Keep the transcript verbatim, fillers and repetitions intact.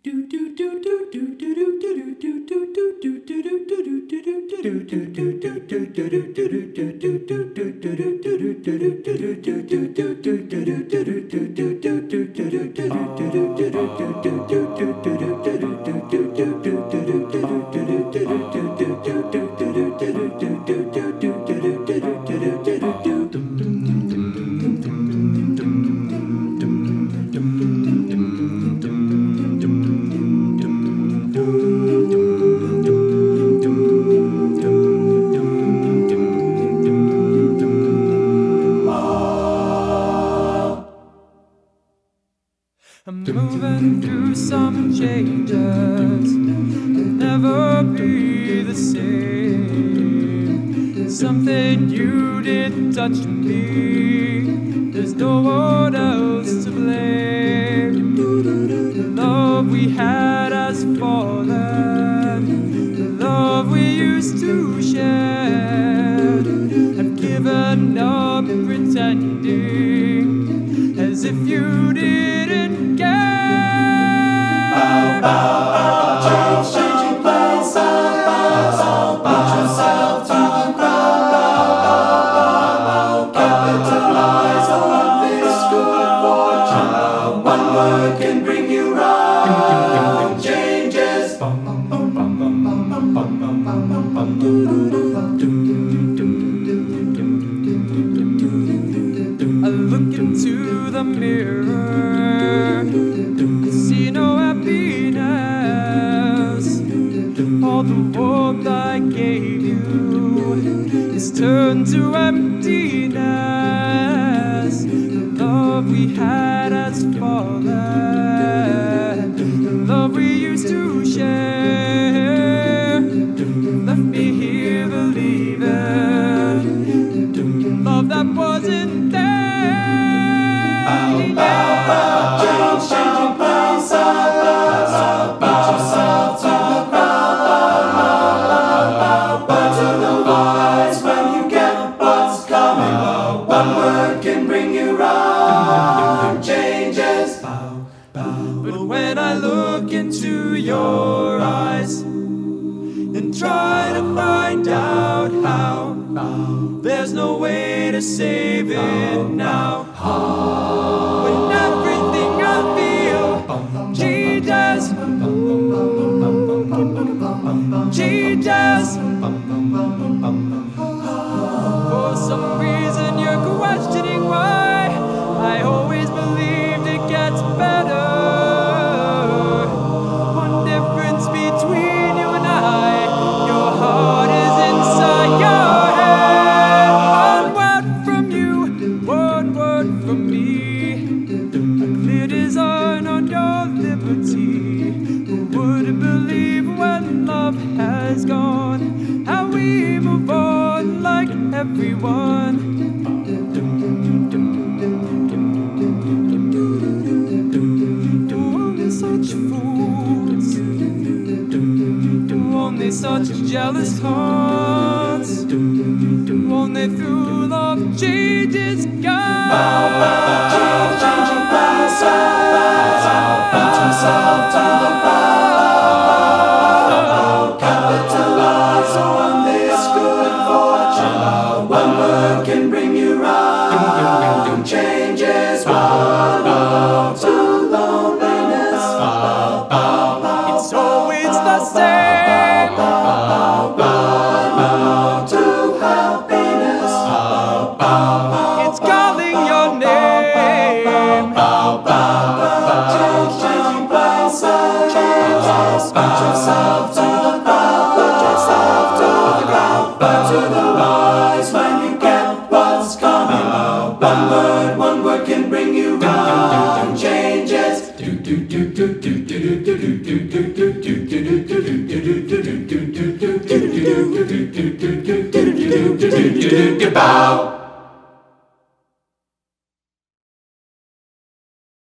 I'm moving through some changes, will never be the same. Something you did touch me, there's no one else to blame. The love we had has fallen, the love we used to share. I've given up pretending as if you didn't care. Bow, bow, bow, change, changing plans, bow, put yourself to the ground, bow, capitalize on this good fortune. One word can bring you round. Changes. I look into the mirror, see no happiness. All the warmth I gave you is turned to emptiness. The love we had has fallen, the love we used to share left me here believing love that wasn't there. Bow, bow, bow, change, changing plans, bow, put yourself to the ground, bow, bow, to the wise when you get what's coming. One word can bring you round. Changes. But when I look into your eyes and try to find out how, there's no way to save it now. When everything I feel changes, changes. For some reason you're questioning why I always believed it gets better. One difference between you and I, your heart is inside your head. One word from you, one word from me, a clear design on your liberty. Who wouldn't believe when love has gone, how we move on like everyone. Only such fools, only such jealous hearts, only through love changes God. Bow, bow, change, changing plans, bow, put yourself to the bow, capitalize on this good fortune. One word can bring you round. Changes one love to loneliness. It's always the same. One love to happiness. It's calling your name. Change, changing plans, changes. Put yourself to the ground. Put yourself to the ground. But to the wise when you get what's coming. One word, one word can bring you round. Changes. Bow.